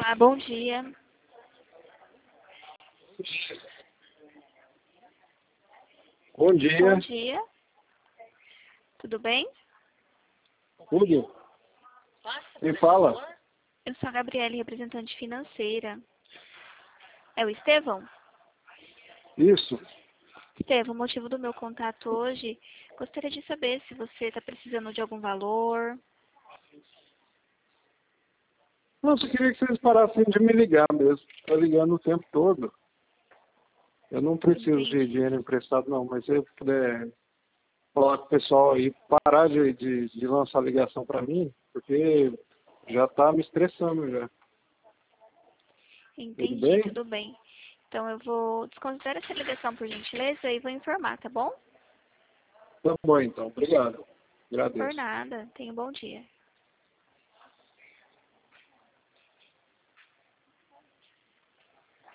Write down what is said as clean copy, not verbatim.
Olá, bom dia. Bom dia. Bom dia. Tudo bem? Tudo? Quem fala? Eu sou a Gabriele, representante financeira. É o Estevão? Isso. Estevão, o motivo do meu contato hoje, gostaria de saber se você está precisando de algum valor. Não, só queria que vocês parassem de me ligar mesmo. Tá ligando o tempo todo. Eu não preciso de Entendi. dinheiro emprestado, não, mas se eu puder falar com o pessoal aí, parar de lançar ligação para mim, porque já tá me estressando já. Tudo Entendi, bem? tudo bem. Então eu vou desconsiderar essa ligação por gentileza e vou informar, tá bom? Tá bom então, obrigado. Por Agradeço. nada. Tenha um bom dia.